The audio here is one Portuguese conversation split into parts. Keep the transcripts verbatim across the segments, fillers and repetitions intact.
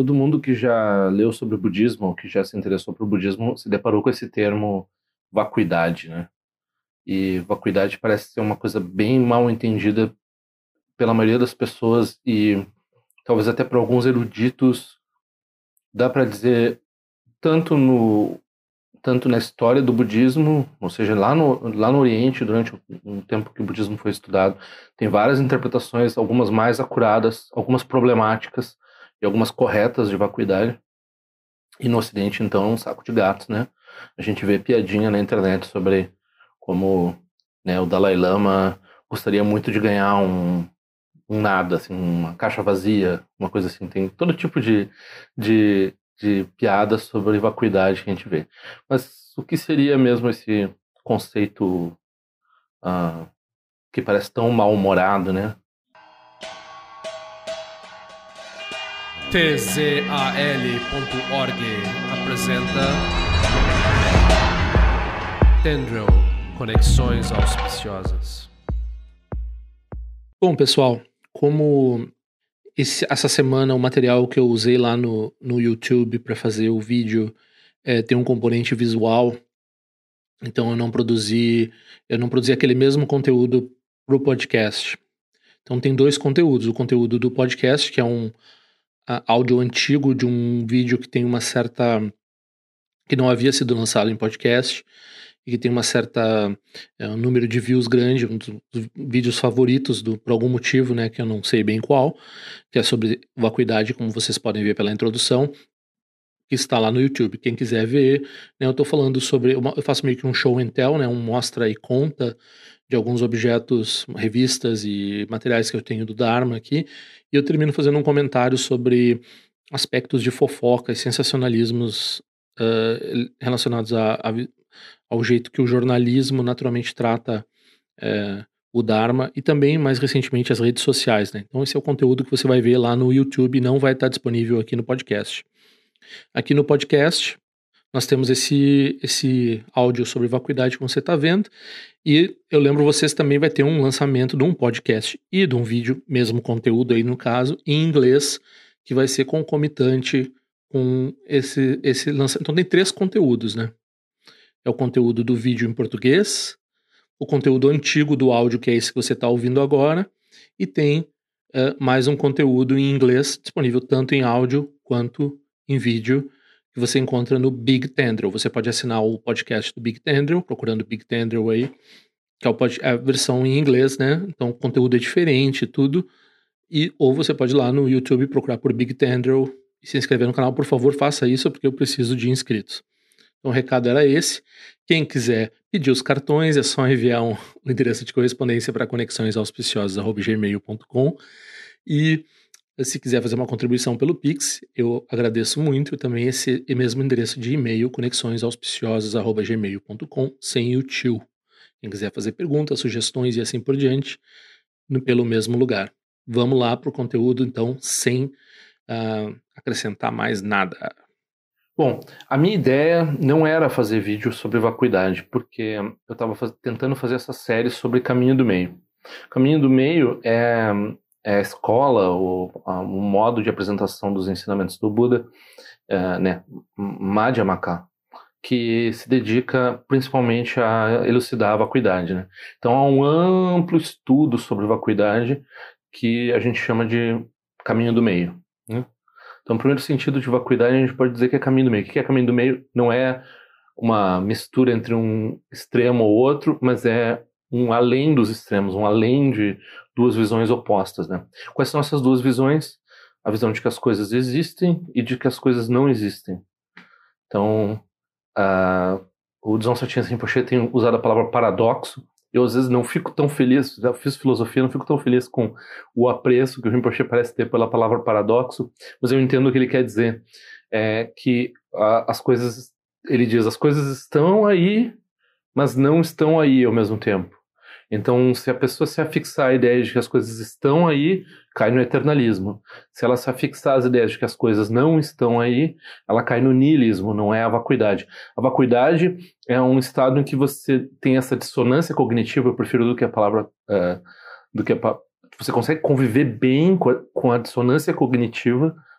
todo mundo que já leu sobre o budismo, ou que já se interessou por budismo, se deparou com esse termo vacuidade, né? E vacuidade parece ser uma coisa bem mal entendida pela maioria das pessoas e talvez até por alguns eruditos. Dá para dizer tanto no tanto na história do budismo, ou seja, lá no, lá no Oriente, durante um tempo que o budismo foi estudado, tem várias interpretações, algumas mais acuradas, algumas problemáticas e algumas corretas de vacuidade. E no Ocidente, então, é um saco de gatos, né? A gente vê piadinha na internet sobre como, né, o Dalai Lama gostaria muito de ganhar um, um nada, assim, uma caixa vazia, uma coisa assim. Tem todo tipo de, de, de piadas sobre vacuidade que a gente vê. Mas o que seria mesmo esse conceito ah, que parece tão mal-humorado, né? T Z A L ponto org apresenta Tendril, Conexões Auspiciosas. Bom, pessoal, como esse, essa semana o material que eu usei lá no, no YouTube para fazer o vídeo é, tem um componente visual, então eu não produzi eu não produzi aquele mesmo conteúdo para o podcast. Então tem dois conteúdos, o conteúdo do podcast, que é um a, áudio antigo de um vídeo que tem uma certa que não havia sido lançado em podcast e que tem uma certa é, um número de views grande, um dos vídeos favoritos do, por algum motivo, né, que eu não sei bem qual, que é sobre vacuidade, como vocês podem ver pela introdução, que está lá no YouTube. Quem quiser ver, né, eu estou falando sobre, uma, eu faço meio que um show and tell, né, um mostra e conta de alguns objetos, revistas e materiais que eu tenho do Dharma aqui, e eu termino fazendo um comentário sobre aspectos de fofoca e sensacionalismos uh, relacionados a, a ao jeito que o jornalismo naturalmente trata é, o Dharma e também, mais recentemente, as redes sociais, né? Então esse é o conteúdo que você vai ver lá no YouTube, não vai estar disponível aqui no podcast. Aqui no podcast, nós temos esse, esse áudio sobre vacuidade, como você está vendo, e eu lembro vocês também vai ter um lançamento de um podcast e de um vídeo, mesmo conteúdo aí no caso, em inglês, que vai ser concomitante com esse, esse lançamento. Então tem três conteúdos, né? É o conteúdo do vídeo em português, o conteúdo antigo do áudio, que é esse que você está ouvindo agora, e tem uh, mais um conteúdo em inglês, disponível tanto em áudio quanto em vídeo, que você encontra no Big Tendril. Você pode assinar o podcast do Big Tendril, procurando Big Tendril aí, que é, o pod- é a versão em inglês, né? Então o conteúdo é diferente, tudo. E, ou você pode ir lá no YouTube procurar por Big Tendril e se inscrever no canal. Por favor, faça isso, porque eu preciso de inscritos. Então o recado era esse. Quem quiser pedir os cartões é só enviar um, um endereço de correspondência para conexões auspiciosas arroba gmail ponto com e se quiser fazer uma contribuição pelo Pix, eu agradeço muito. E também esse mesmo endereço de e-mail, conexões auspiciosas arroba gmail ponto com, sem o tio. Quem quiser fazer perguntas, sugestões e assim por diante, no, pelo mesmo lugar. Vamos lá para o conteúdo, então, sem uh, acrescentar mais nada. Bom, a minha ideia não era fazer vídeo sobre vacuidade, porque eu estava faz... tentando fazer essa série sobre Caminho do Meio. Caminho do Meio é, é a escola, o, a, o modo de apresentação dos ensinamentos do Buda, é, né, Madhyamaka, que se dedica principalmente a elucidar a vacuidade, né? Então há um amplo estudo sobre vacuidade que a gente chama de Caminho do Meio, né? Então, no primeiro sentido de vacuidade, a gente pode dizer que é caminho do meio. O que é caminho do meio? Não é uma mistura entre um extremo ou outro, mas é um além dos extremos, um além de duas visões opostas, né? Quais são essas duas visões? A visão de que as coisas existem e de que as coisas não existem. Então, uh, o Dzongsa Rinpoche tem usado a palavra paradoxo. Eu, às vezes, não fico tão feliz, já fiz filosofia, não fico tão feliz com o apreço que o Rinpoche parece ter pela palavra paradoxo, mas eu entendo o que ele quer dizer. É que a, as coisas, ele diz, as coisas estão aí, mas não estão aí ao mesmo tempo. Então, se a pessoa se afixar à ideia de que as coisas estão aí, cai no eternalismo. Se ela se afixar às ideias de que as coisas não estão aí, ela cai no niilismo, não é a vacuidade. A vacuidade é um estado em que você tem essa dissonância cognitiva, eu prefiro do que a palavra... Uh, do que a, você consegue conviver bem com a, com a dissonância cognitiva,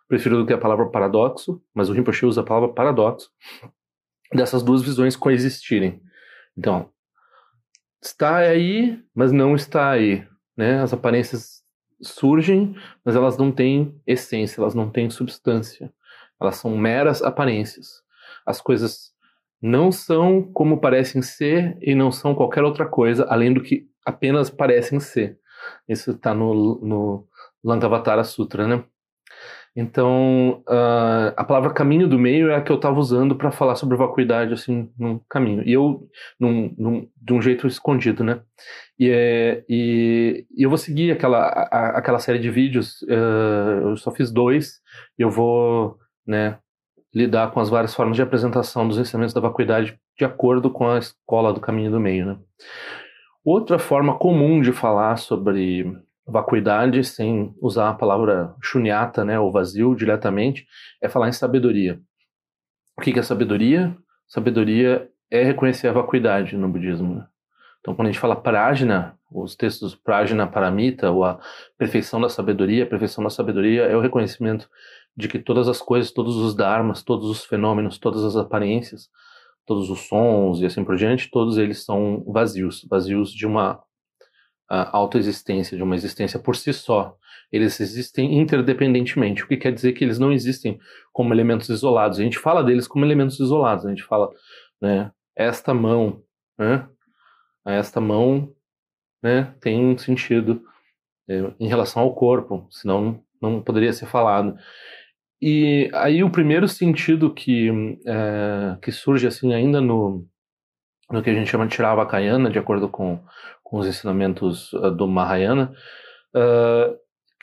prefiro do que a palavra paradoxo, mas o Rinpoche usa a palavra paradoxo, dessas duas visões coexistirem. Então, está aí, mas não está aí, né? As aparências surgem, mas elas não têm essência, elas não têm substância. Elas são meras aparências. As coisas não são como parecem ser e não são qualquer outra coisa, além do que apenas parecem ser. Isso está no, no Lankavatara Sutra, né? Então, uh, a palavra caminho do meio é a que eu estava usando para falar sobre vacuidade, assim, num caminho. E eu, num, num, de um jeito escondido, né? E, é, e, e eu vou seguir aquela, a, aquela série de vídeos, uh, eu só fiz dois, e eu vou, né, lidar com as várias formas de apresentação dos ensinamentos da vacuidade de acordo com a escola do caminho do meio, né? Outra forma comum de falar sobre vacuidade, sem usar a palavra shunyata, né, ou vazio, diretamente, é falar em sabedoria. O que é sabedoria? Sabedoria é reconhecer a vacuidade no budismo, né? Então, quando a gente fala prajna, os textos prajna paramita, ou a perfeição da sabedoria, a perfeição da sabedoria é o reconhecimento de que todas as coisas, todos os dharmas, todos os fenômenos, todas as aparências, todos os sons e assim por diante, todos eles são vazios, vazios de uma uh, autoexistência, de uma existência por si só. Eles existem interdependentemente, o que quer dizer que eles não existem como elementos isolados. A gente fala deles como elementos isolados, a gente fala, né, esta mão, né, esta mão, né, tem um sentido é, em relação ao corpo, senão não poderia ser falado. E aí o primeiro sentido que, é, que surge assim ainda no, no que a gente chama de Theravakayana, de acordo com, com os ensinamentos uh, do Mahayana, uh,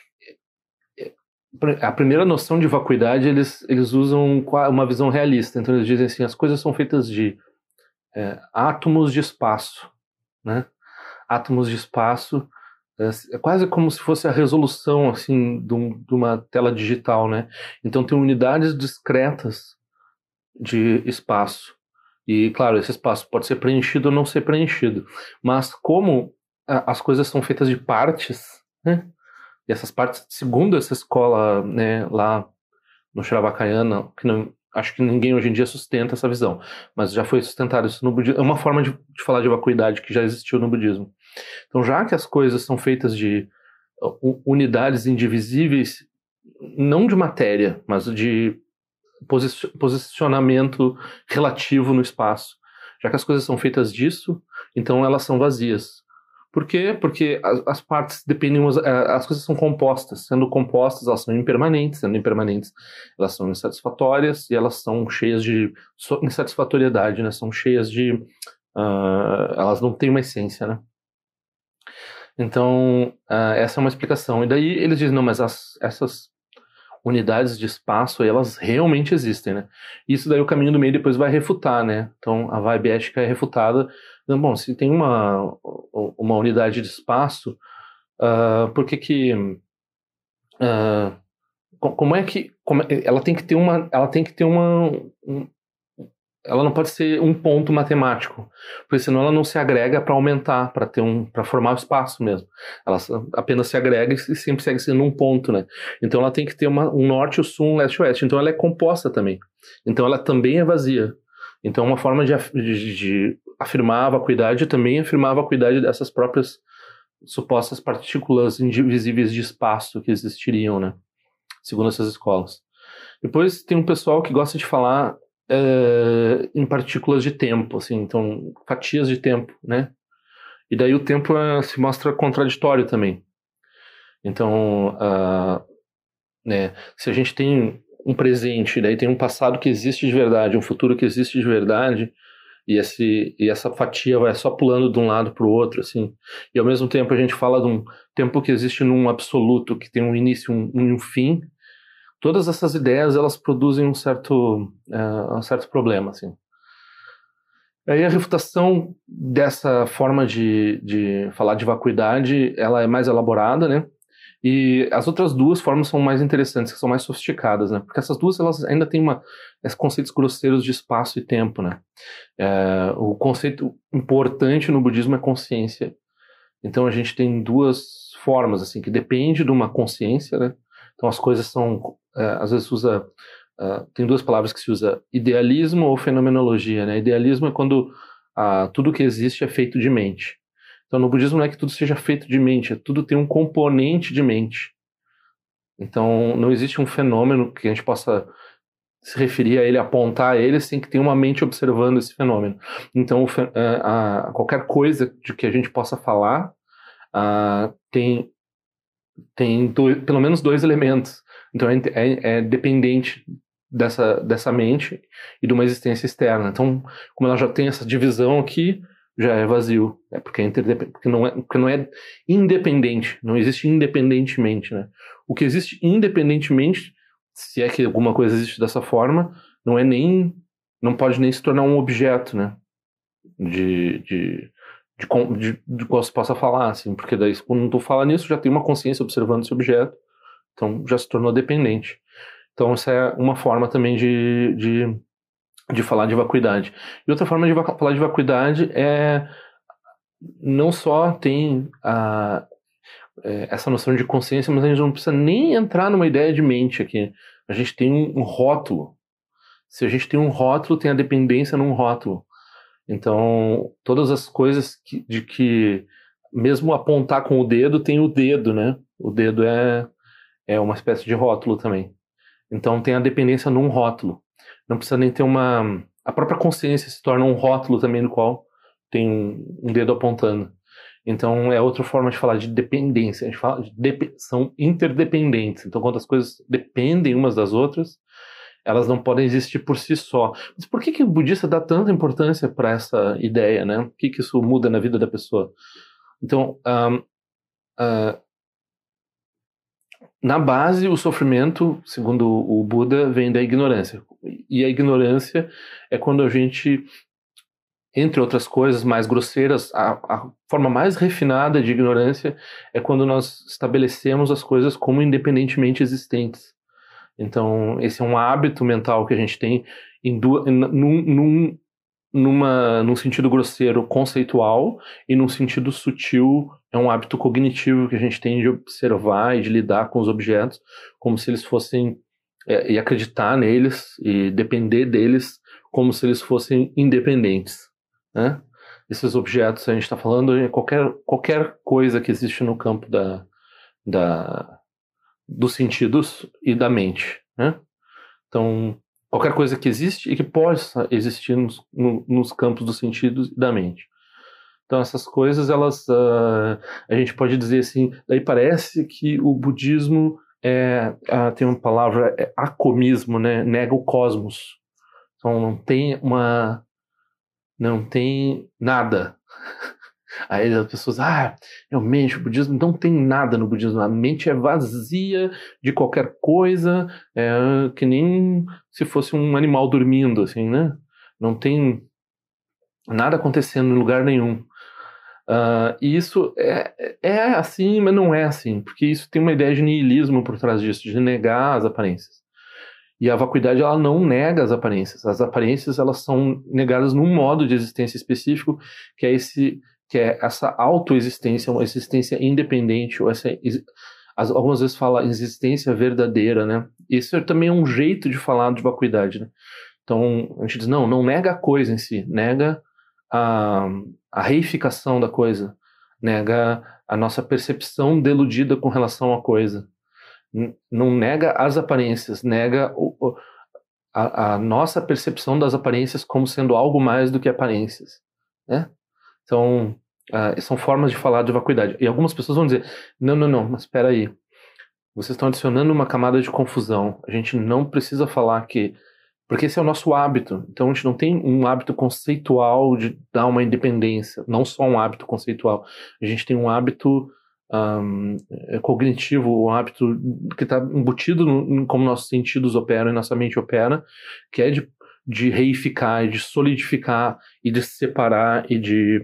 a primeira noção de vacuidade eles, eles usam uma visão realista. Então eles dizem assim, as coisas são feitas de é, átomos de espaço, né? Átomos de espaço. É quase como se fosse a resolução assim, de, um, de uma tela digital, né? Então tem unidades discretas de espaço. E, claro, esse espaço pode ser preenchido ou não ser preenchido. Mas como a, as coisas são feitas de partes, né? E essas partes, segundo essa escola, né, lá no Theravakayana, que não, acho que ninguém hoje em dia sustenta essa visão, mas já foi sustentado isso no budismo. É uma forma de, de falar de vacuidade que já existiu no budismo. Então, já que as coisas são feitas de unidades indivisíveis, não de matéria, mas de posicionamento relativo no espaço, já que as coisas são feitas disso, então elas são vazias. Por quê? Porque as, as partes dependem, as coisas são compostas. Sendo compostas, elas são impermanentes. Sendo impermanentes, elas são insatisfatórias e elas são cheias de insatisfatoriedade, né? São cheias de... Uh, elas não têm uma essência, né? Então, uh, essa é uma explicação. E daí eles dizem, não, mas as, essas unidades de espaço, elas realmente existem, né? Isso daí o caminho do meio depois vai refutar, né? Então, a vibe ética é refutada. Então, bom, se tem uma, uma unidade de espaço, uh, por que que... Uh, como é que... Como, ela tem que ter uma... Ela tem que ter uma... Um, ela não pode ser um ponto matemático, porque senão ela não se agrega para aumentar, para ter um, para formar o espaço mesmo. Ela apenas se agrega e sempre segue sendo um ponto, né? Então ela tem que ter uma, um norte, o sul, um leste e oeste. Então ela é composta também. Então ela também é vazia. Então uma forma de, de, de afirmar a vacuidade também é afirmar a vacuidade dessas próprias supostas partículas indivisíveis de espaço que existiriam, né? Segundo essas escolas. Depois tem um pessoal que gosta de falar Uh, em partículas de tempo, assim, então fatias de tempo, né? E daí o tempo uh, se mostra contraditório também. Então, uh, né, se a gente tem um presente, daí tem um passado que existe de verdade, um futuro que existe de verdade, e, esse, e essa fatia vai só pulando de um lado para o outro, assim, e ao mesmo tempo a gente fala de um tempo que existe num absoluto, que tem um início e um, um fim. Todas essas ideias, elas produzem um certo, uh, um certo problema, assim. Aí a refutação dessa forma de, de falar de vacuidade, ela é mais elaborada, né? E as outras duas formas são mais interessantes, que são mais sofisticadas, né? Porque essas duas, elas ainda têm uma, esses conceitos grosseiros de espaço e tempo, né? É, o conceito importante no budismo é consciência. Então a gente tem duas formas, assim, que depende de uma consciência, né? Então as coisas são uh, às vezes usa, uh, tem duas palavras que se usa, idealismo ou fenomenologia, né? Idealismo é quando uh, tudo que existe é feito de mente. Então no budismo não é que tudo seja feito de mente, é tudo tem um componente de mente. Então não existe um fenômeno que a gente possa se referir a ele, apontar a ele, sem que tenha uma mente observando esse fenômeno. Então a, a, qualquer coisa de que a gente possa falar a, tem, tem dois, pelo menos dois elementos. Então é, é, é dependente dessa, dessa mente e de uma existência externa. Então, como ela já tem essa divisão aqui, já é vazio. É porque, é interdepend... porque, não, é, porque não é independente. Não existe independentemente, né? O que existe independentemente, se é que alguma coisa existe dessa forma, não é nem, não pode nem se tornar um objeto, né, de, de, de, de, de qual se possa falar, assim, porque daí quando tu fala nisso, já tem uma consciência observando esse objeto, então já se tornou dependente. Então essa é uma forma também de, de, de falar de vacuidade. E outra forma de falar de vacuidade é, não só tem a essa noção de consciência, mas a gente não precisa nem entrar numa ideia de mente aqui. A gente tem um, um rótulo. Se a gente tem um rótulo, tem a dependência num rótulo. Então, todas as coisas que, de que, mesmo apontar com o dedo, tem o dedo, né? O dedo é, é uma espécie de rótulo também. Então, tem a dependência num rótulo. Não precisa nem ter uma... A própria consciência se torna um rótulo também, no qual tem um, um dedo apontando. Então é outra forma de falar de dependência. A gente fala de dep- são interdependentes. Então quando as coisas dependem umas das outras, elas não podem existir por si só. Mas por que que o budista dá tanta importância para essa ideia, né? O que que isso muda na vida da pessoa? Então, um, uh, na base, o sofrimento, segundo o Buda, vem da ignorância. E a ignorância é quando a gente, entre outras coisas mais grosseiras, a, a forma mais refinada de ignorância é quando nós estabelecemos as coisas como independentemente existentes. Então, esse é um hábito mental que a gente tem em duas, em, num, num, numa, num sentido grosseiro conceitual, e num sentido sutil é um hábito cognitivo que a gente tem de observar e de lidar com os objetos como se eles fossem, é, e acreditar neles e depender deles como se eles fossem independentes. Né? Esses objetos, a gente está falando de qualquer, qualquer coisa que existe no campo da, da, dos sentidos e da mente. Né? Então, qualquer coisa que existe e que possa existir nos, no, nos campos dos sentidos e da mente. Então, essas coisas, elas, uh, a gente pode dizer assim, daí parece que o budismo é, uh, tem uma palavra, é acomismo, né? Nega o cosmos. Então, não tem uma... não tem nada. Aí as pessoas, ah, realmente o budismo não tem nada no budismo, a mente é vazia de qualquer coisa, é que nem se fosse um animal dormindo, assim, né? Não tem nada acontecendo em lugar nenhum. Uh, e isso é, é assim, mas não é assim, porque isso tem uma ideia de niilismo por trás disso, de negar as aparências. E a vacuidade, ela não nega as aparências. As aparências, elas são negadas num modo de existência específico, que é, esse, que é essa autoexistência, uma existência independente, ou essa, algumas vezes fala existência verdadeira, né? Isso é também um jeito de falar de vacuidade, né? Então, a gente diz, não, não nega a coisa em si, nega a, a reificação da coisa, nega a nossa percepção deludida com relação à coisa. Não nega as aparências, nega o, a, a nossa percepção das aparências como sendo algo mais do que aparências, né? Então, uh, são formas de falar de vacuidade. E algumas pessoas vão dizer, não, não, não, mas espera aí, vocês estão adicionando uma camada de confusão. A gente não precisa falar que... Porque esse é o nosso hábito. Então, a gente não tem um hábito conceitual de dar uma independência, não só um hábito conceitual. A gente tem um hábito... Um, cognitivo, um hábito que está embutido no, em como nossos sentidos operam e nossa mente opera, que é de, de reificar, de solidificar e de separar e de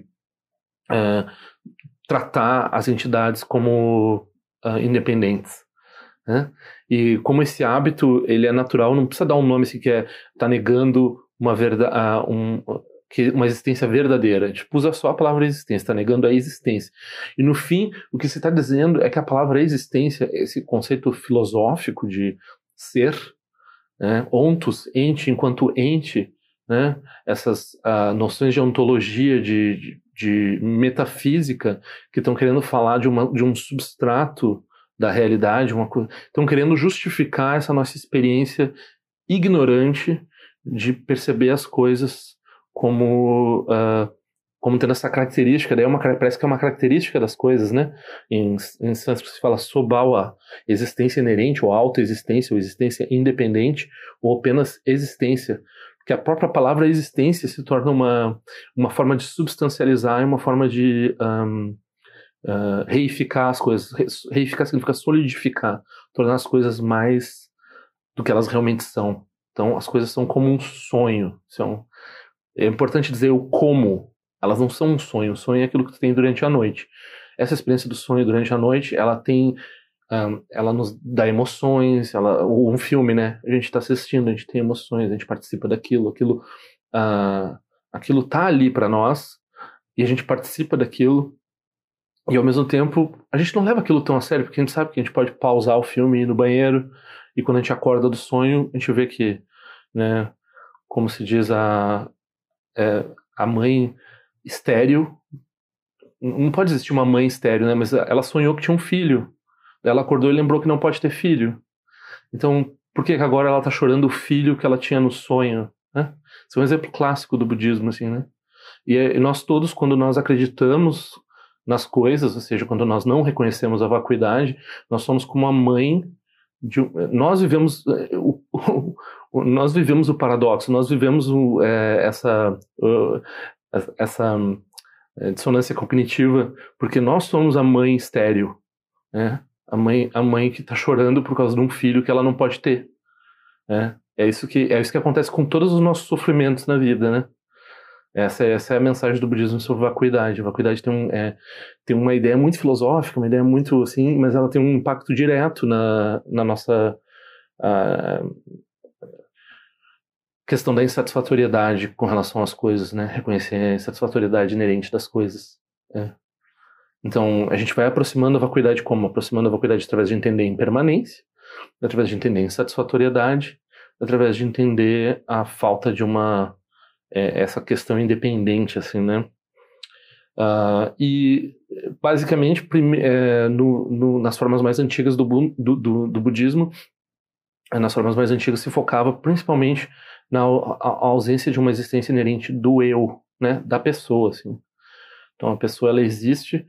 uh, tratar as entidades como uh, independentes. Né? E como esse hábito ele é natural, não precisa dar um nome assim, que é tá negando uma verdade, uh, um que uma existência verdadeira. A gente usa só a palavra existência, está negando a existência. E no fim, o que se está dizendo é que a palavra existência, esse conceito filosófico de ser, né? Ontos, ente enquanto ente, né? Essas uh, noções de ontologia, de, de, de metafísica, que estão querendo falar de, uma, de um substrato da realidade, uma coisa, estão querendo justificar essa nossa experiência ignorante de perceber as coisas como, uh, como tendo essa característica, daí é uma, parece que é uma característica das coisas, né? Em, em sânscrito se fala sobhava, existência inerente, ou autoexistência, ou existência independente, ou apenas existência. Porque a própria palavra existência se torna uma, uma forma de substancializar e uma forma de um, uh, reificar as coisas. Reificar significa solidificar, tornar as coisas mais do que elas realmente são. Então, as coisas são como um sonho. São, é importante dizer o como. Elas não são um sonho. O sonho é aquilo que tu tem durante a noite. Essa experiência do sonho durante a noite, ela tem... Um, ela nos dá emoções, ela, um filme, né? A gente está assistindo, a gente tem emoções, a gente participa daquilo, aquilo, uh, aquilo tá ali para nós e a gente participa daquilo e ao mesmo tempo a gente não leva aquilo tão a sério, porque a gente sabe que a gente pode pausar o filme e ir no banheiro e quando a gente acorda do sonho a gente vê que, né? Como se diz a é, a mãe estéril, não pode existir uma mãe estéril, né? Mas ela sonhou que tinha um filho. Ela acordou e lembrou que não pode ter filho. Então, por que agora ela está chorando o filho que ela tinha no sonho? Né? Esse é um exemplo clássico do budismo, assim, né? E, e nós todos, quando nós acreditamos nas coisas, ou seja, quando nós não reconhecemos a vacuidade, nós somos como a mãe de, nós vivemos o, o, o, nós vivemos o paradoxo, nós vivemos o, é, essa uh, essa é, dissonância cognitiva, porque nós somos a mãe estéril, né? A mãe, a mãe que está chorando por causa de um filho que ela não pode ter, né? É isso que, é isso que acontece com todos os nossos sofrimentos na vida, né? Essa, essa é a mensagem do budismo sobre vacuidade. A vacuidade tem, um, é, tem uma ideia muito filosófica, uma ideia muito assim, mas ela tem um impacto direto na, na nossa a, questão da insatisfatoriedade com relação às coisas, né? Reconhecer a insatisfatoriedade inerente das coisas. É. Então, a gente vai aproximando a vacuidade como? Aproximando a vacuidade através de entender a impermanência, através de entender a insatisfatoriedade, através de entender a falta de uma... É, essa questão independente, assim, né? Uh, e, basicamente, prime, é, no, no, nas formas mais antigas do, do, do, do budismo, nas formas mais antigas se focava principalmente na a, a ausência de uma existência inerente do eu, né? Da pessoa, assim. Então, a pessoa, ela existe...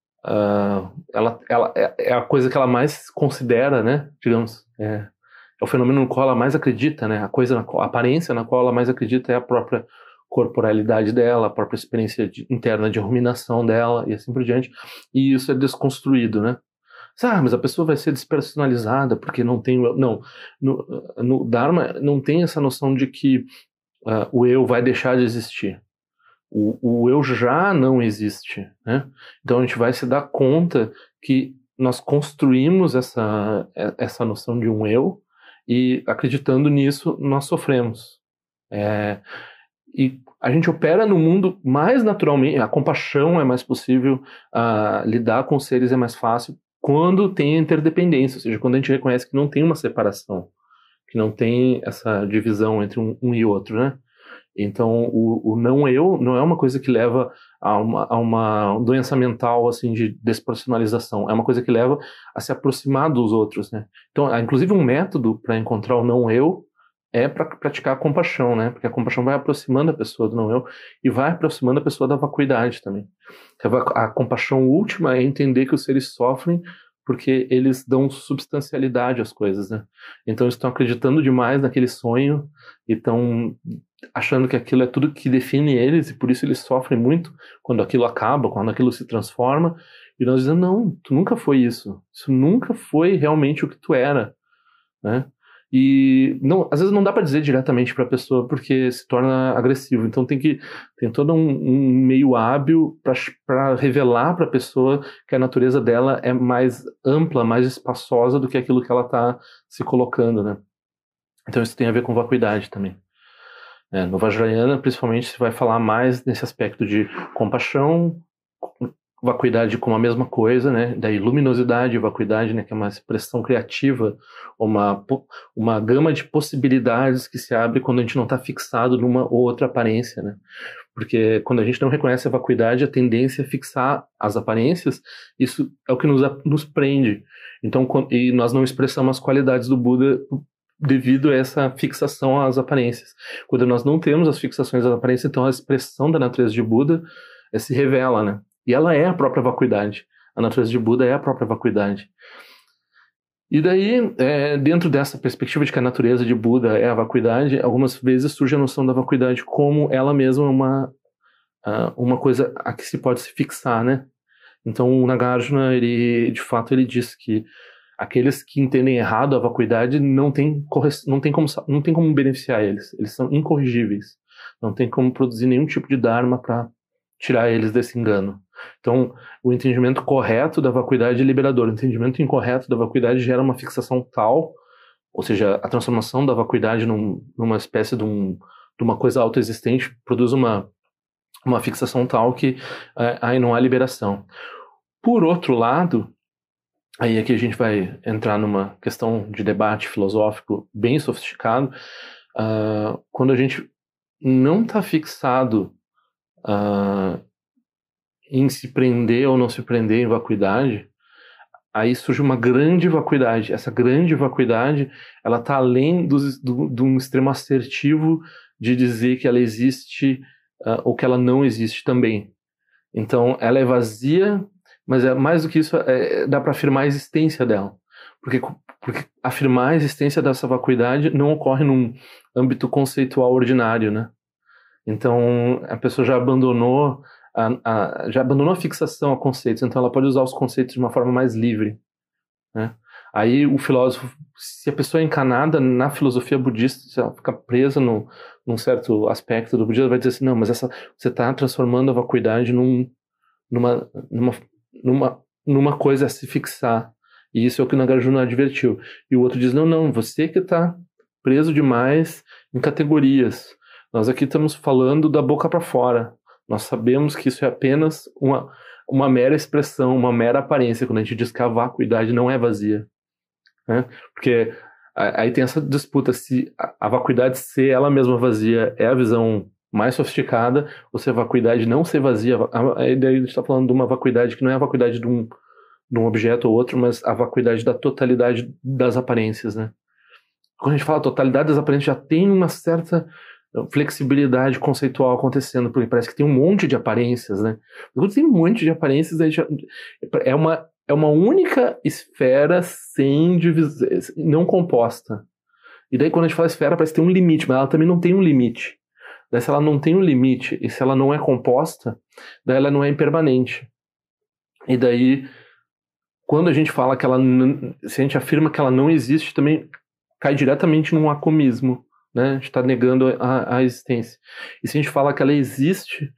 Uh, ela, ela é, é a coisa que ela mais considera, né, digamos, é, é o fenômeno no qual ela mais acredita, né, a coisa, na qual, a aparência na qual ela mais acredita é a própria corporalidade dela, a própria experiência de, interna de ruminação dela e assim por diante, e isso é desconstruído, né. Ah, mas a pessoa vai ser despersonalizada porque não tem o eu. Não, no, no Dharma não tem essa noção de que uh, o eu vai deixar de existir. O, o eu já não existe, né? Então a gente vai se dar conta que nós construímos essa, essa noção de um eu e acreditando nisso nós sofremos. É, e a gente opera no mundo mais naturalmente, a compaixão é mais possível, a lidar com os seres é mais fácil quando tem interdependência, ou seja, quando a gente reconhece que não tem uma separação, que não tem essa divisão entre um, um e outro, né? Então, o, o não-eu não é uma coisa que leva a uma, a uma doença mental, assim, de despersonalização. É uma coisa que leva a se aproximar dos outros, né? Então, inclusive, um método para encontrar o não-eu é para praticar a compaixão, né? Porque a compaixão vai aproximando a pessoa do não-eu e vai aproximando a pessoa da vacuidade também. A, a compaixão última é entender que os seres sofrem porque eles dão substancialidade às coisas, né? Então, eles estão acreditando demais naquele sonho e estão achando que aquilo é tudo que define eles e por isso eles sofrem muito quando aquilo acaba, quando aquilo se transforma. E nós dizemos, não, tu nunca foi isso. Isso nunca foi realmente o que tu era, né? E não, às vezes não dá para dizer diretamente para a pessoa porque se torna agressivo. Então tem que tem todo um, um meio hábil para revelar para a pessoa que a natureza dela é mais ampla, mais espaçosa do que aquilo que ela está se colocando, né? Então isso tem a ver com vacuidade também. É, no Vajrayana, principalmente, se vai falar mais nesse aspecto de compaixão, vacuidade como a mesma coisa, né? Daí luminosidade e vacuidade, né? Que é uma expressão criativa, uma, uma gama de possibilidades que se abre quando a gente não está fixado numa ou outra aparência, né? Porque quando a gente não reconhece a vacuidade, a tendência é fixar as aparências, isso é o que nos, nos prende. Então, e nós não expressamos as qualidades do Buda devido a essa fixação às aparências. Quando nós não temos as fixações às aparências, então a expressão da natureza de Buda é, se revela, né? E ela é a própria vacuidade. A natureza de Buda é a própria vacuidade. E daí, é, dentro dessa perspectiva de que a natureza de Buda é a vacuidade, algumas vezes surge a noção da vacuidade como ela mesma uma, uma coisa a que se pode se fixar, né? Então, o Nagarjuna, ele, de fato, ele diz que aqueles que entendem errado a vacuidade não tem, não tem, como, não tem como beneficiar eles. Eles são incorrigíveis. Não tem como produzir nenhum tipo de dharma para tirar eles desse engano. Então, o entendimento correto da vacuidade é liberador. O entendimento incorreto da vacuidade gera uma fixação tal, ou seja, a transformação da vacuidade num, numa espécie de, um, de uma coisa autoexistente produz uma, uma fixação tal que é, aí não há liberação. Por outro lado, aí aqui a gente vai entrar numa questão de debate filosófico bem sofisticado, uh, quando a gente não está fixado uh, em se prender ou não se prender em vacuidade, aí surge uma grande vacuidade. Essa grande vacuidade, ela está além do, do, do um extremo assertivo de dizer que ela existe uh, ou que ela não existe também. Então, ela é vazia, mas é, mais do que isso, é, dá para afirmar a existência dela. Porque, porque afirmar a existência dessa vacuidade não ocorre num âmbito conceitual ordinário, né? Então, a pessoa já abandonou A, a, já abandonou a fixação a conceitos, então ela pode usar os conceitos de uma forma mais livre, né? Aí o filósofo, se a pessoa é encanada na filosofia budista, se ela fica presa no, num certo aspecto do budismo, vai dizer assim, não, mas essa, você está transformando a vacuidade num, numa, numa, numa, numa coisa a se fixar, e isso é o que o Nagarjuna advertiu. E o outro diz, não, não, você que está preso demais em categorias, nós aqui estamos falando da boca para fora. Nós sabemos que isso é apenas uma, uma mera expressão, uma mera aparência, quando a gente diz que a vacuidade não é vazia, né? Porque aí tem essa disputa se a, a vacuidade ser ela mesma vazia é a visão mais sofisticada, ou se a vacuidade não ser vazia. Aí daí a gente está falando de uma vacuidade que não é a vacuidade de um, de um objeto ou outro, mas a vacuidade da totalidade das aparências, né? Quando a gente fala totalidade das aparências, já tem uma certa flexibilidade conceitual acontecendo, porque parece que tem um monte de aparências, né? Quando tem um monte de aparências, aí já, é, uma, é uma única esfera sem divisão, não composta. E daí quando a gente fala esfera, parece que tem um limite, mas ela também não tem um limite. Daí se ela não tem um limite, e se ela não é composta, daí ela não é impermanente. E daí, quando a gente fala que ela, se a gente afirma que ela não existe, também cai diretamente num acomismo, né? A gente está negando a, a existência. E se a gente fala que ela existe,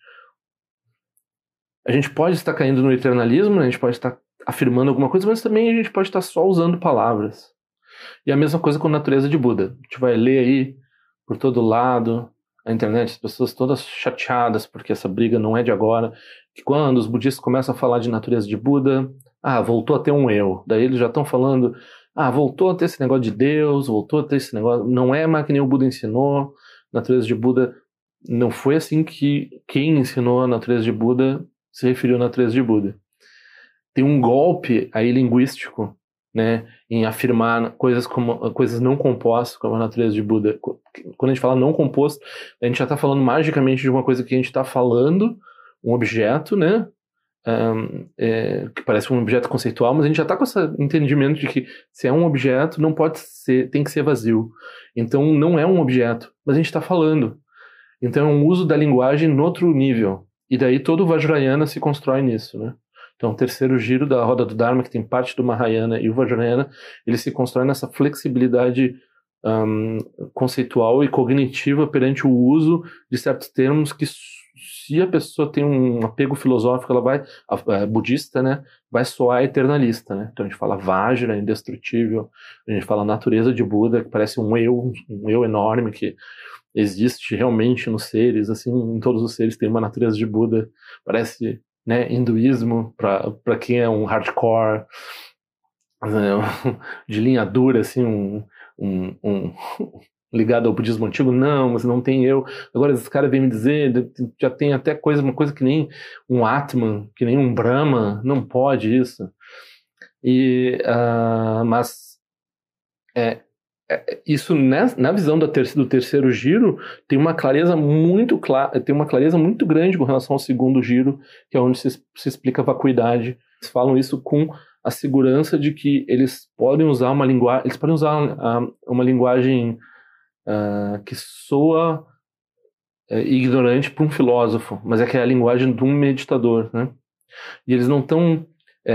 a gente pode estar caindo no eternalismo, né? A gente pode estar afirmando alguma coisa, mas também a gente pode estar só usando palavras. E a mesma coisa com a natureza de Buda. A gente vai ler aí por todo lado, a internet, as pessoas todas chateadas porque essa briga não é de agora, que quando os budistas começam a falar de natureza de Buda, ah, voltou a ter um eu. Daí eles já estão falando, ah, voltou a ter esse negócio de Deus, voltou a ter esse negócio, não é mais que nem o Buda ensinou, natureza de Buda, não foi assim que quem ensinou a natureza de Buda se referiu à natureza de Buda. Tem um golpe aí linguístico, né, em afirmar coisas, como, coisas não compostas como a natureza de Buda. Quando a gente fala não composto, a gente já está falando magicamente de uma coisa que a gente está falando, um objeto, né, Um, é, que parece um objeto conceitual, mas a gente já está com esse entendimento de que se é um objeto, não pode ser, tem que ser vazio. Então não é um objeto, mas a gente está falando. Então é um uso da linguagem em outro nível. E daí todo o Vajrayana se constrói nisso, né? Então o terceiro giro da roda do Dharma, que tem parte do Mahayana e o Vajrayana, ele se constrói nessa flexibilidade um, conceitual e cognitiva perante o uso de certos termos que, se a pessoa tem um apego filosófico, ela vai, a, a budista, né, vai soar eternalista, né? Então a gente fala Vajra, indestrutível, a gente fala natureza de Buda, que parece um eu, um eu enorme que existe realmente nos seres, assim, em todos os seres tem uma natureza de Buda, parece né, hinduísmo, para quem é um hardcore, né, de linha dura, assim, um, um, um ligado ao budismo antigo, não, mas não tem eu. Agora esse cara vem me dizer, já tem até coisa, uma coisa que nem um Atman, que nem um Brahma, não pode isso. E, uh, mas é, é, isso né, na visão da ter, do terceiro giro tem uma clareza muito clara, tem uma clareza muito grande com relação ao segundo giro, que é onde se, se explica a vacuidade. Eles falam isso com a segurança de que eles podem usar uma linguagem, eles podem usar uh, uma linguagem uh, que soa uh, ignorante para um filósofo, mas é que é a linguagem de um meditador, né? E eles não estão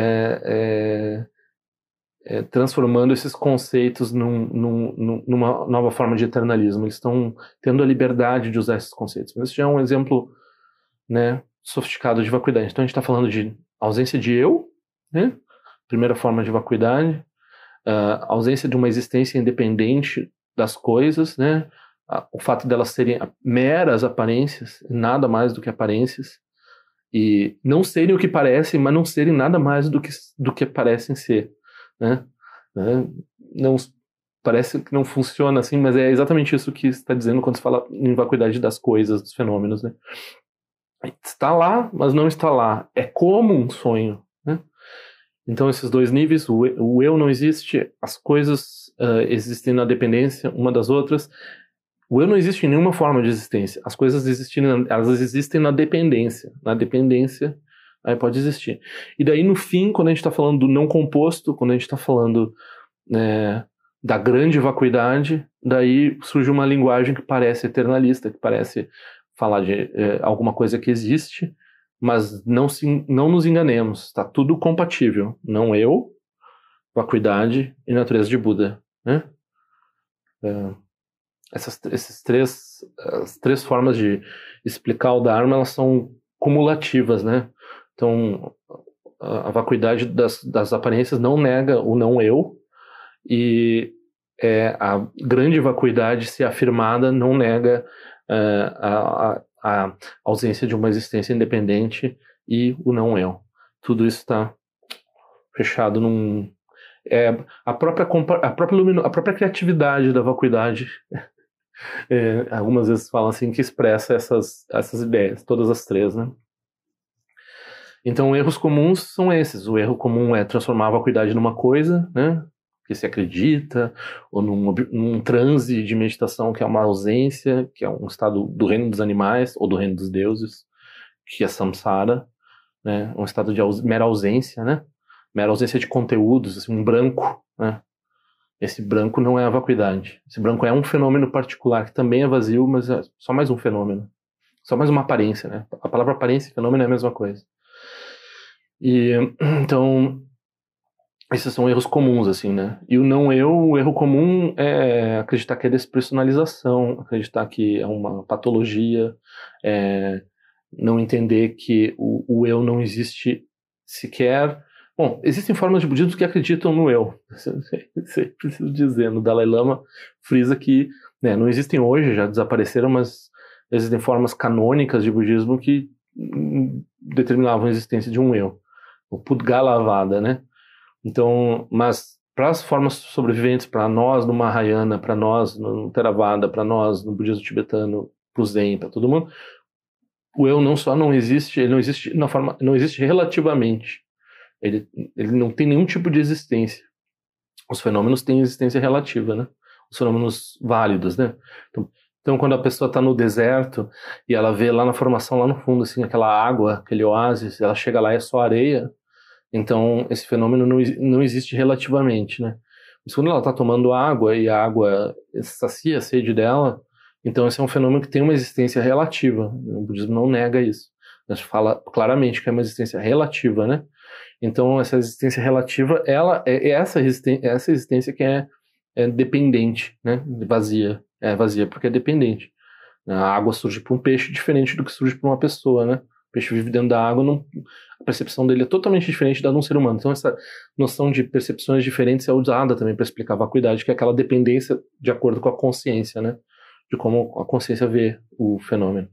É, é, é, transformando esses conceitos num, num, numa nova forma de eternalismo. Eles estão tendo a liberdade de usar esses conceitos. Mas isso já é um exemplo, né, sofisticado de vacuidade. Então a gente está falando de ausência de eu, né, primeira forma de vacuidade, uh, ausência de uma existência independente das coisas, né, uh, o fato delas serem meras aparências, nada mais do que aparências, e não serem o que parecem, mas não serem nada mais do que, do que parecem ser, né? Não, parece que não funciona assim, mas é exatamente isso que está dizendo quando se fala em vacuidade das coisas, dos fenômenos, né? Está lá, mas não está lá. É como um sonho, né? Então esses dois níveis, o, o eu não existe, as coisas uh, existem na dependência uma das outras. O eu não existe em nenhuma forma de existência. As coisas existem, elas existem na dependência. Na dependência, aí pode existir. E daí, no fim, quando a gente está falando do não composto, quando a gente está falando né, da grande vacuidade, daí surge uma linguagem que parece eternalista, que parece falar de é, alguma coisa que existe, mas não, se, não nos enganemos. Está tudo compatível. Não eu, vacuidade e natureza de Buda. Né? É... Essas esses três, as três formas de explicar o Dharma, elas são cumulativas, né? Então, a, a vacuidade das, das aparências não nega o não eu, e é, a grande vacuidade, se afirmada, não nega é, a, a, a ausência de uma existência independente e o não eu. Tudo isso está fechado num... É, a, própria, a, própria lumino, a própria criatividade da vacuidade... É, algumas vezes falam assim que expressa essas, essas ideias, todas as três, né? Então, erros comuns são esses. O erro comum é transformar a vacuidade numa coisa, né? Que se acredita, ou num, num transe de meditação que é uma ausência, que é um estado do reino dos animais ou do reino dos deuses, que é samsara, né? Um estado de aus, mera ausência, né? Mera ausência de conteúdos, assim, um branco, né? Esse branco não é a vacuidade. Esse branco é um fenômeno particular, que também é vazio, mas é só mais um fenômeno. Só mais uma aparência, né? A palavra aparência e fenômeno é a mesma coisa. E, então, esses são erros comuns, assim, né? E o não eu, o erro comum é acreditar que é despersonalização, acreditar que é uma patologia, é não entender que o, o eu não existe sequer... Bom, existem formas de budismo que acreditam no eu. Isso eu preciso dizer. No Dalai Lama frisa que né, não existem hoje, já desapareceram, mas existem formas canônicas de budismo que determinavam a existência de um eu. O Pudgalavada, né? Então, mas para as formas sobreviventes, para nós no Mahayana, para nós no Theravada, para nós no budismo tibetano, para o Zen, para todo mundo, o eu não só não existe, ele não existe na forma, não existe relativamente. Ele, ele não tem nenhum tipo de existência. Os fenômenos têm existência relativa, né? Os fenômenos válidos, né? Então, então quando a pessoa está no deserto e ela vê lá na formação, lá no fundo, assim, aquela água, aquele oásis, ela chega lá e é só areia, então esse fenômeno não, não existe relativamente, né? Mas quando ela está tomando água e a água sacia a sede dela, então esse é um fenômeno que tem uma existência relativa. O budismo não nega isso. A gente fala claramente que é uma existência relativa, né? Então, essa existência relativa, ela é essa existência, essa existência que é, é dependente, né? Vazia. É vazia porque é dependente. A água surge para um peixe diferente do que surge para uma pessoa, né? O peixe vive dentro da água, não, a percepção dele é totalmente diferente da de um ser humano. Então, essa noção de percepções diferentes é usada também para explicar a vacuidade, que é aquela dependência de acordo com a consciência, né? De como a consciência vê o fenômeno.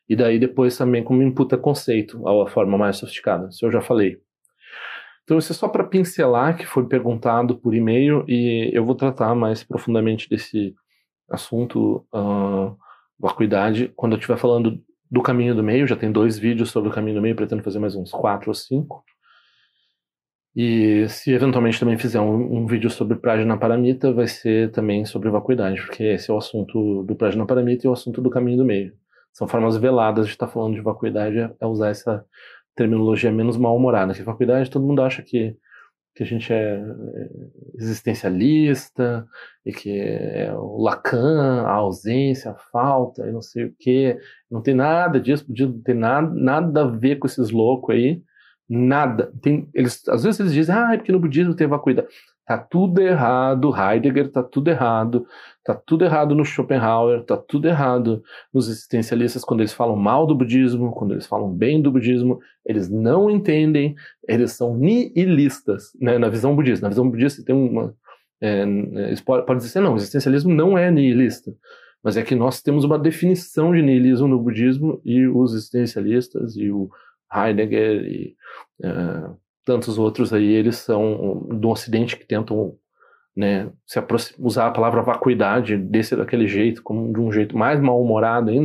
E daí depois também como inputa conceito, a forma mais sofisticada, isso eu já falei. Então isso é só para pincelar, que foi perguntado por e-mail, e eu vou tratar mais profundamente desse assunto, uh, vacuidade, quando eu estiver falando do caminho do meio. Já tem dois vídeos sobre o caminho do meio, pretendo fazer mais uns quatro ou cinco. E se eventualmente também fizer um, um vídeo sobre Prajnaparamita, vai ser também sobre vacuidade, porque esse é o assunto do Prajnaparamita e o assunto do caminho do meio. São formas veladas de estar falando de vacuidade, é usar essa terminologia menos mal-humorada. Que vacuidade, todo mundo acha que, que a gente é existencialista, e que é o Lacan, a ausência, a falta, e não sei o quê. Não tem nada disso, não tem nada, nada a ver com esses loucos aí. Nada. Tem, eles, às vezes eles dizem, ah, é porque no budismo tem vacuidade. Tá tudo errado, Heidegger tá tudo errado, tá tudo errado no Schopenhauer, tá tudo errado nos existencialistas quando eles falam mal do budismo, quando eles falam bem do budismo, eles não entendem, eles são nihilistas, né, na visão budista. Na visão budista tem uma... É, eles podem pode dizer, não, o existencialismo não é nihilista, mas é que nós temos uma definição de nihilismo no budismo, e os existencialistas e o Heidegger e uh, tantos outros aí, eles são do Ocidente que tentam, né, se usar a palavra vacuidade desse daquele jeito, como de um jeito mais mal-humorado ainda.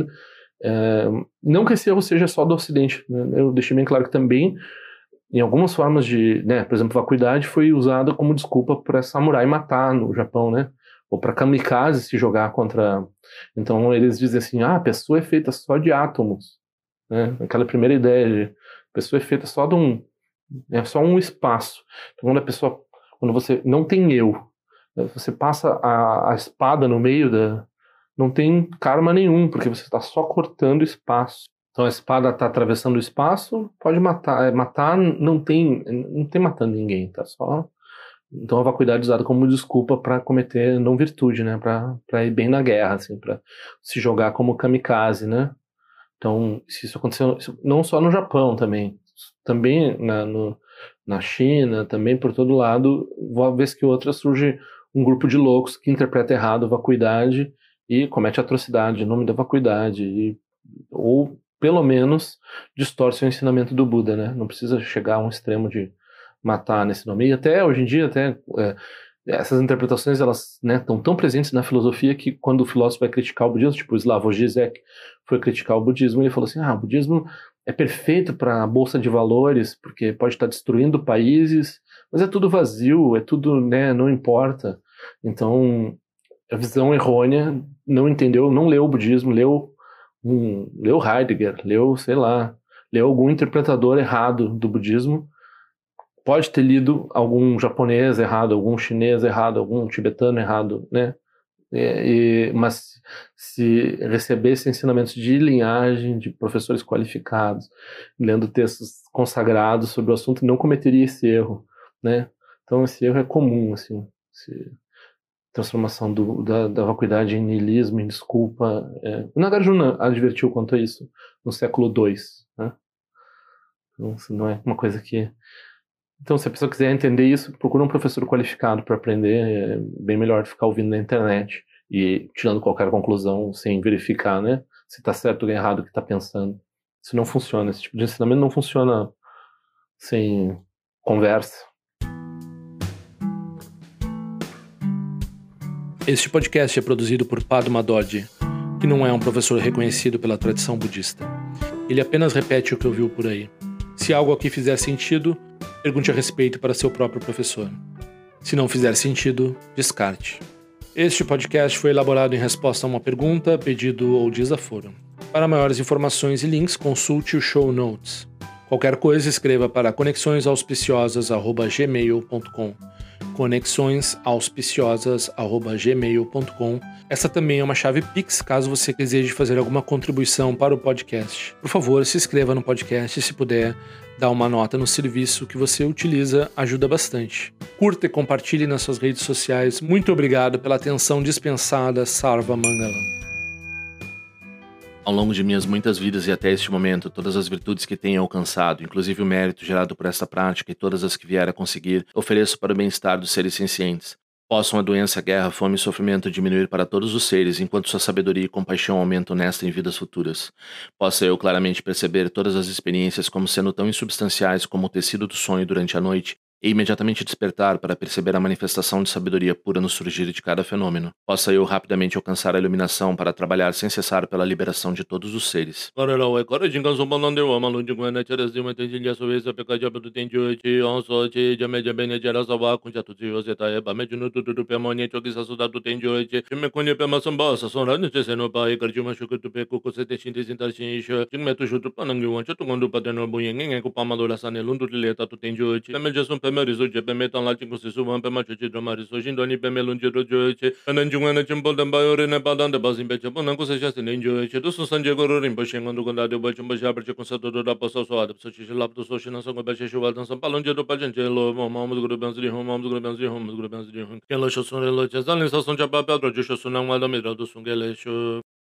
Uh, não que esse erro seja só do Ocidente, né? Eu deixei bem claro que também, em algumas formas de, né, por exemplo, vacuidade foi usada como desculpa para samurai matar no Japão, né? Ou para kamikaze se jogar contra... Então eles dizem assim, ah, a pessoa é feita só de átomos. Né? Aquela primeira ideia de a pessoa é feita só de um, é só um espaço. Então, quando a pessoa, quando você não tem eu, você passa a, a espada no meio da, não tem karma nenhum, porque você está só cortando espaço. Então a espada está atravessando o espaço, pode matar, matar não tem, não tem matando ninguém, tá só. Então a vacuidade é usada como desculpa para cometer não virtude, né? Para ir bem na guerra, assim, para se jogar como kamikaze, né? Então, se isso aconteceu, não só no Japão também, também na, no, na China, também por todo lado, uma vez que outra surge um grupo de loucos que interpreta errado a vacuidade e comete atrocidade em nome da vacuidade, e, ou pelo menos distorce o ensinamento do Buda, né? Não precisa chegar a um extremo de matar nesse nome. E até hoje em dia, até... É, essas interpretações, elas, né, estão tão presentes na filosofia que quando o filósofo vai criticar o budismo, tipo o Slavoj Žižek foi criticar o budismo, ele falou assim, ah, o budismo é perfeito para a bolsa de valores, porque pode estar destruindo países, mas é tudo vazio, é tudo, né, não importa. Então, a visão errônea, não entendeu, não leu o budismo, leu, um, leu Heidegger, leu, sei lá, leu algum interpretador errado do budismo. Pode ter lido algum japonês errado, algum chinês errado, algum tibetano errado, né? E, e, mas se recebesse ensinamentos de linhagem, de professores qualificados, lendo textos consagrados sobre o assunto, não cometeria esse erro, né? Então esse erro é comum, assim, essa transformação do, da, da vacuidade em niilismo, em desculpa. É. O Nagarjuna advertiu quanto a isso no século dois, né? Então, isso não é uma coisa que... Então, se a pessoa quiser entender isso, procura um professor qualificado para aprender. É bem melhor ficar ouvindo na internet e tirando qualquer conclusão sem verificar, né, se está certo ou errado o que está pensando. Isso não funciona. Esse tipo de ensinamento não funciona sem conversa. Este podcast é produzido por Padma Dorje, que não é um professor reconhecido pela tradição budista. Ele apenas repete o que ouviu por aí. Se algo aqui fizer sentido, pergunte a respeito para seu próprio professor. Se não fizer sentido, descarte. Este podcast foi elaborado em resposta a uma pergunta, pedido ou desaforo. Para maiores informações e links, consulte o show notes. Qualquer coisa, escreva para conexões auspiciosas arroba gmail ponto com. conexões auspiciosas arroba gmail ponto com. Essa também é uma chave Pix, caso você deseje fazer alguma contribuição para o podcast. Por favor, se inscreva no podcast, se puder, dá uma nota no serviço que você utiliza, ajuda bastante. Curta e compartilhe nas suas redes sociais. Muito obrigado pela atenção dispensada, Sarva Mangalam. Ao longo de minhas muitas vidas e até este momento, todas as virtudes que tenho alcançado, inclusive o mérito gerado por essa prática e todas as que vier a conseguir, ofereço para o bem-estar dos seres sencientes. Possam a doença, a guerra, a fome e o sofrimento diminuir para todos os seres, enquanto sua sabedoria e compaixão aumentam nesta e em vidas futuras. Possa eu claramente perceber todas as experiências como sendo tão insubstanciais como o tecido do sonho durante a noite, e imediatamente despertar para perceber a manifestação de sabedoria pura no surgir de cada fenômeno. Possa eu rapidamente alcançar a iluminação para trabalhar sem cessar pela liberação de todos os seres. Pema riso je peme tan la chingu si suwan pema chuchi drama riso shindo ni peme lunji ro jo che anan jungwa na chimbo dan ba yore na padan de bazin beche bonan ko se jase ne jo che do sun je goro rim bo shengon do gonda de bo chimbo ja per che con sa do da paso so ad so chi lab do so shina so go beche shu waldan san palon je do paljen je lo mo mo mo go ben zri ho mo go ben zri ho mo go ben zri ho ken lo sho sun lo che zan sa sun ja pa pa do jo sho sun na wa do mi do sun gele sho